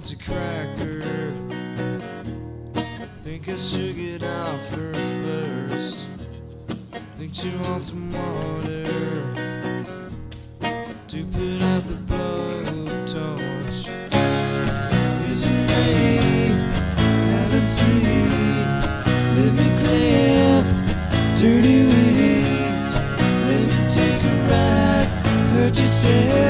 wants a cracker. Think I should get off her first. Think she wants some water to put out the blowtorch. Isn't me have a seat? Let me clip dirty wings. Let me take a ride. Heard you say